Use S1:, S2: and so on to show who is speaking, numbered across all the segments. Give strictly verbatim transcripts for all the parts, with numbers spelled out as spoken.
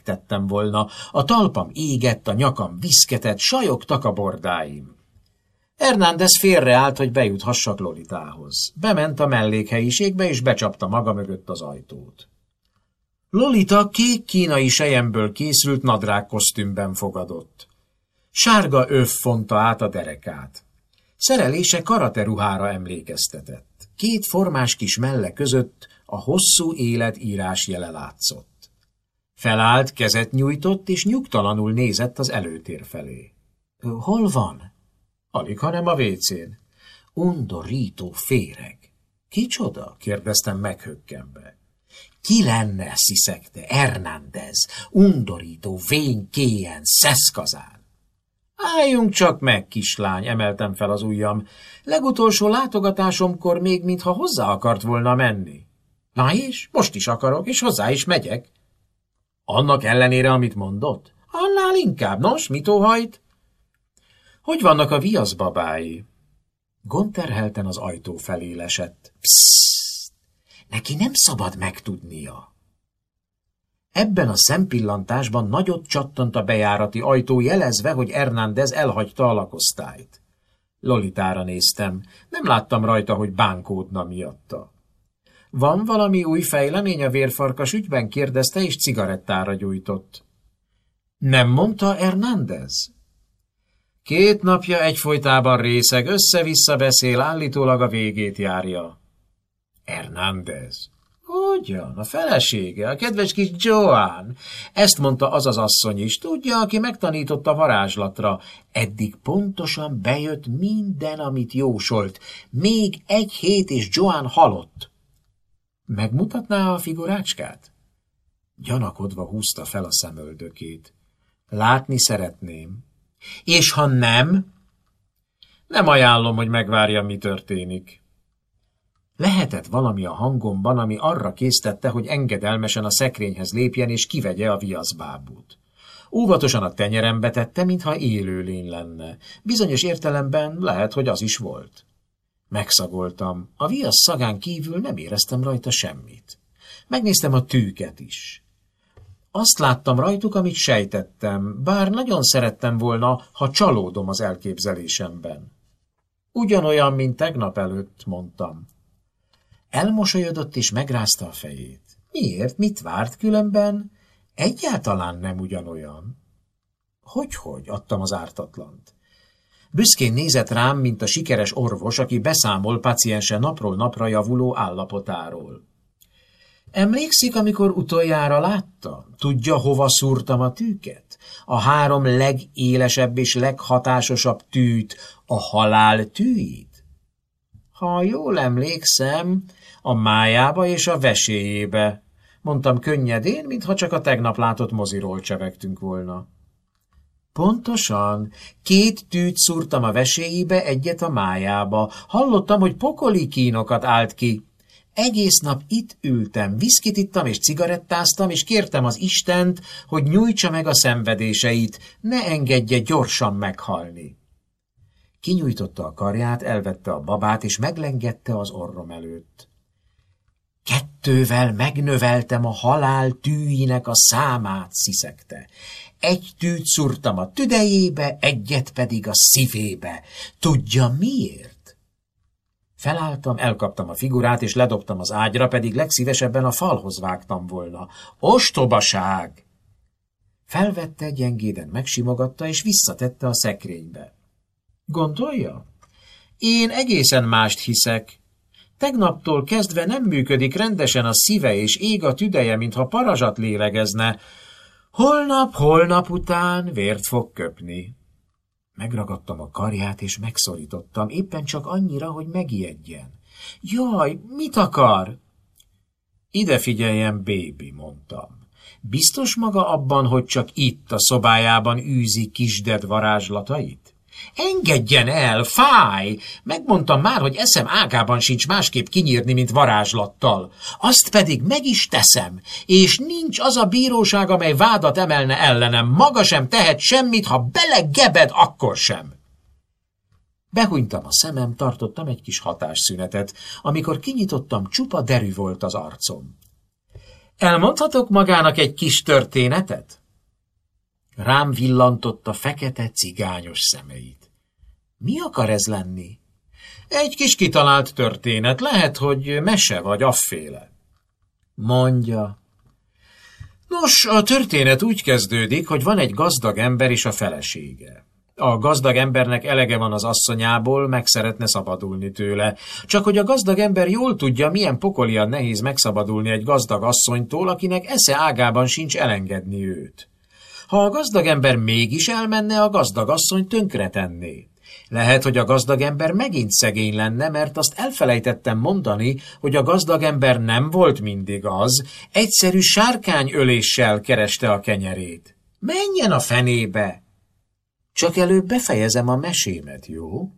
S1: tettem volna. A talpam égett, a nyakam viszketett, sajogtak a bordáim. Hernández félreállt, hogy bejuthassak Lolitához. Bement a mellékhelyiségbe, és becsapta maga mögött az ajtót. Lolita kék kínai selyemből készült nadrág kosztümben fogadott. Sárga öv fonta át a derekát. Szerelése karate ruhára emlékeztetett. Két formás kis melle között a hosszú élet írás jele látszott. Felállt, kezet nyújtott, és nyugtalanul nézett az előtér felé. Hol van? Alig, hanem a vécén. Undorító féreg. Kicsoda? Kérdeztem meghökkenve. Ki lenne, sziszegte, Hernández, undorító, vén, kélyen, szeszkazán. Álljunk csak meg, kislány, emeltem fel az ujjam. Legutolsó látogatásomkor még mintha hozzá akart volna menni. Na és? Most is akarok, és hozzá is megyek. Annak ellenére, amit mondott? Annál inkább. Nos, mit óhajt? Hogy vannak a viaszbabái? Gonterhelten az ajtó felé lesett. Pssst! Neki nem szabad megtudnia. Ebben a szempillantásban nagyot csattant a bejárati ajtó, jelezve, hogy Hernández elhagyta a lakosztályt. Lolitára néztem, nem láttam rajta, hogy bánkódna miatta. Van valami új fejlemény a vérfarkas ügyben? Kérdezte, és cigarettára gyújtott. Nem mondta Hernández? Két napja egyfolytában részeg, össze-vissza beszél, állítólag a végét járja. Hernández. Hogyan? A felesége, a kedves kis Joan. Ezt mondta az az asszony is, tudja, aki megtanította varázslatra. Eddig pontosan bejött minden, amit jósolt. Még egy hét, és Joan halott. Megmutatná a figurácskát? Gyanakodva húzta fel a szemöldökét. Látni szeretném. És ha nem? Nem ajánlom, hogy megvárja, mi történik. Lehetett valami a hangomban, ami arra késztette, hogy engedelmesen a szekrényhez lépjen és kivegye a viaszbábút. Óvatosan a tenyerembe tette, mintha élőlény lenne. Bizonyos értelemben lehet, hogy az is volt. Megszagoltam. A viasz szagán kívül nem éreztem rajta semmit. Megnéztem a tűket is. Azt láttam rajtuk, amit sejtettem, bár nagyon szerettem volna, ha csalódom az elképzelésemben. Ugyanolyan, mint tegnap előtt, mondtam. Elmosolyodott és megrázta a fejét. Miért? Mit várt különben? Egyáltalán nem ugyanolyan. Hogyhogy, adtam az ártatlant. Büszkén nézett rám, mint a sikeres orvos, aki beszámol paciense napról napra javuló állapotáról. Emlékszik, amikor utoljára látta? Tudja, hova szúrtam a tűket? A három legélesebb és leghatásosabb tűt, a halál tűit? Ha jól emlékszem, a májába és a veséjébe, mondtam könnyedén, mintha csak a tegnap látott moziról csevegtünk volna. Pontosan, két tűt szúrtam a veséjébe, egyet a májába. Hallottam, hogy pokoli kínokat állt ki. Egész nap itt ültem, viszkit ittam és cigarettáztam, és kértem az Istent, hogy nyújtsa meg a szenvedéseit, ne engedje gyorsan meghalni. Kinyújtotta a karját, elvette a babát, és meglengette az orrom előtt. Kettővel megnöveltem a halál tűinek a számát, sziszegte. Egy tűt szúrtam a tüdejébe, egyet pedig a szívébe. Tudja miért? Felálltam, elkaptam a figurát, és ledobtam az ágyra, pedig legszívesebben a falhoz vágtam volna. Ostobaság! Felvette, gyengéden megsimogatta, és visszatette a szekrénybe. Gondolja? Én egészen mást hiszek. Tegnaptól kezdve nem működik rendesen a szíve, és ég a tüdeje, mintha parazsat lélegezne. Holnap, holnap után vért fog köpni. Megragadtam a karját, és megszorítottam, éppen csak annyira, hogy megijedjen. Jaj, mit akar? Ide figyeljen, bébi, mondtam. Biztos maga abban, hogy csak itt a szobájában űzi kisded varázslatait? Engedjen el, fáj! Megmondtam már, hogy eszem ágában sincs másképp kinyírni, mint varázslattal. Azt pedig meg is teszem, és nincs az a bíróság, amely vádat emelne ellenem. Maga sem tehet semmit, ha belegebed, akkor sem. Behúnytam a szemem, tartottam egy kis hatásszünetet. Amikor kinyitottam, csupa derű volt az arcom. Elmondhatok magának egy kis történetet? Rám villantotta fekete cigányos szemeit. Mi akar ez lenni? Egy kis kitalált történet, lehet, hogy mese vagy afféle. Mondja. Nos, a történet úgy kezdődik, hogy van egy gazdag ember és a felesége. A gazdag embernek elege van az asszonyából, meg szeretne szabadulni tőle. Csak hogy a gazdag ember jól tudja, milyen pokolian nehéz megszabadulni egy gazdag asszonytól, akinek esze ágában sincs elengedni őt. Ha a gazdag ember mégis elmenne, a gazdag asszony tönkretenné. Lehet, hogy a gazdag ember megint szegény lenne, mert azt elfelejtettem mondani, hogy a gazdag ember nem volt mindig az, egyszerű sárkányöléssel kereste a kenyerét. Menjen a fenébe! Csak előbb befejezem a mesémet, jó?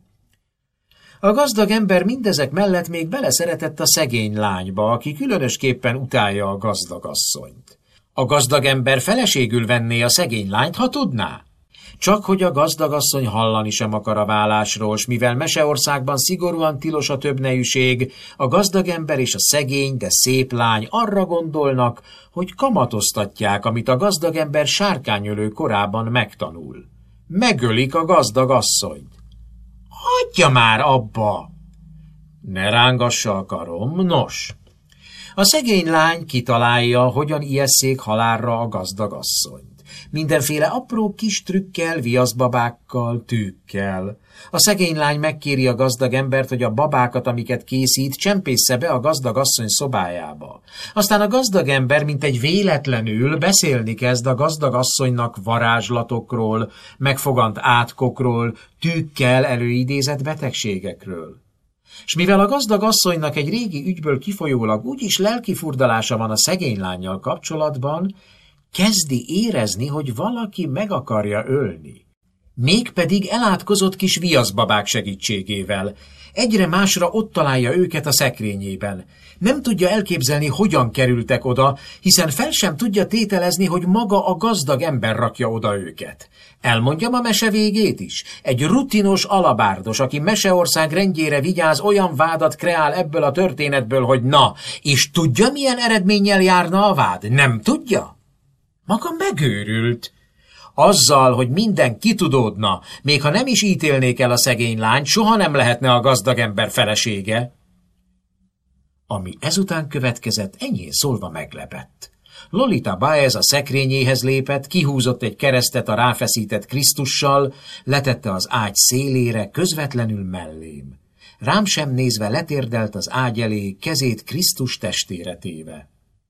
S1: A gazdag ember mindezek mellett még beleszeretett a szegény lányba, aki különösképpen utálja a gazdag asszonyt. A gazdag ember feleségül venné a szegény lányt, ha tudná. Csak hogy a gazdagasszony hallani sem akar a válásról, s mivel Meseországban szigorúan tilos a többnejűség, a gazdag ember és a szegény, de szép lány arra gondolnak, hogy kamatoztatják, amit a gazdag ember sárkányölő korában megtanul. Megölik a gazdag asszonyt. Hagyja már abba! Ne rángassa a karom, nos. A szegény lány kitalálja, hogyan ijesszék halálra a gazdag asszonyt. Mindenféle apró kis trükkel, viaszbabákkal, tűkkel. A szegény lány megkéri a gazdag embert, hogy a babákat, amiket készít, csempészze be a gazdag asszony szobájába. Aztán a gazdag ember, mint egy véletlenül beszélni kezd a gazdag asszonynak varázslatokról, megfogant átkokról, tűkkel előidézett betegségekről. S mivel a gazdag asszonynak egy régi ügyből kifolyólag úgyis lelkifurdalása van a szegény lánnyal kapcsolatban, kezdi érezni, hogy valaki meg akarja ölni. Mégpedig elátkozott kis viaszbabák segítségével. Egyre másra ott találja őket a szekrényében. Nem tudja elképzelni, hogyan kerültek oda, hiszen fel sem tudja tételezni, hogy maga a gazdag ember rakja oda őket. Elmondjam a mese végét is. Egy rutinos alabárdos, aki Meseország rendjére vigyáz, olyan vádat kreál ebből a történetből, hogy na, és tudja, milyen eredménnyel járna a vád? Nem tudja? Maga megőrült. Azzal, hogy minden kitudódna, még ha nem is ítélnék el a szegény lányt, soha nem lehetne a gazdag ember felesége. Ami ezután következett, enyhén szólva meglepett. Lolita Baez a szekrényéhez lépett, kihúzott egy keresztet a ráfeszített Krisztussal, letette az ágy szélére, közvetlenül mellém. Rám sem nézve letérdelt az ágy elé, kezét Krisztus testére téve.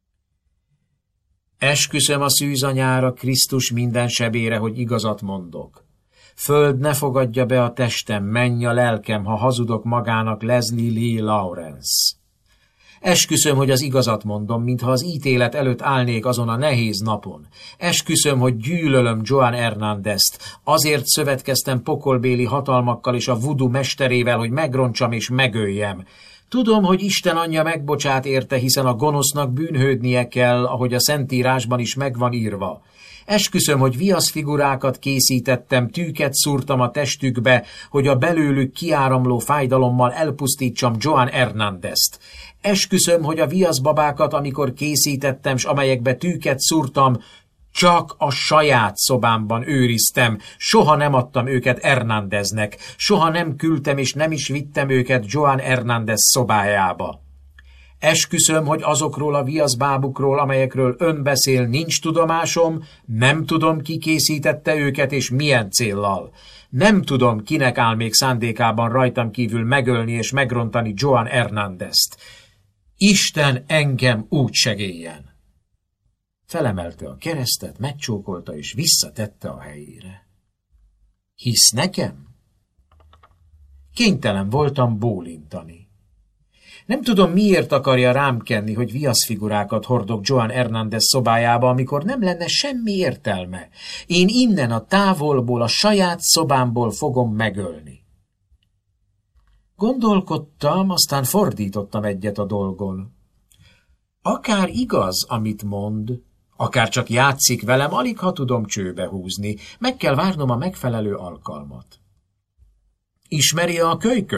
S1: Esküszöm a szűzanyára, Krisztus minden sebére, hogy igazat mondok. Föld ne fogadja be a testem, menj a lelkem, ha hazudok magának Leslie Lee Lawrence. Esküszöm, hogy az igazat mondom, mintha az ítélet előtt állnék azon a nehéz napon. Esküszöm, hogy gyűlölöm Joan Hernandez-t, azért szövetkeztem pokolbéli hatalmakkal és a voodoo mesterével, hogy megrontsam és megöljem. Tudom, hogy Isten anyja megbocsát érte, hiszen a gonosznak bűnhődnie kell, ahogy a Szentírásban is megvan írva. Esküszöm, hogy viaszfigurákat készítettem, tűket szúrtam a testükbe, hogy a belőlük kiáramló fájdalommal elpusztítsam Joan Hernandez-t. Esküszöm, hogy a viaszbabákat, amikor készítettem, s amelyekbe tűket szúrtam, csak a saját szobámban őriztem, soha nem adtam őket Hernandeznek, soha nem küldtem és nem is vittem őket Joan Hernandez szobájába. Esküszöm, hogy azokról a viaszbábukról, amelyekről ön beszél, nincs tudomásom, nem tudom, ki készítette őket és milyen céllal. Nem tudom, kinek áll még szándékában rajtam kívül megölni és megrontani Joan Hernandez-t. Isten engem úgy segéljen! Felemelte a keresztet, megcsókolta és visszatette a helyére. Hisz nekem? Kénytelen voltam bólintani. Nem tudom, miért akarja rám kenni, hogy viaszfigurákat hordok Joan Hernandez szobájába, amikor nem lenne semmi értelme. Én innen a távolból, a saját szobámból fogom megölni. Gondolkodtam, aztán fordítottam egyet a dolgon. Akár igaz, amit mond, akár csak játszik velem, alig ha tudom csőbe húzni, meg kell várnom a megfelelő alkalmat. Ismeri a kölyköt?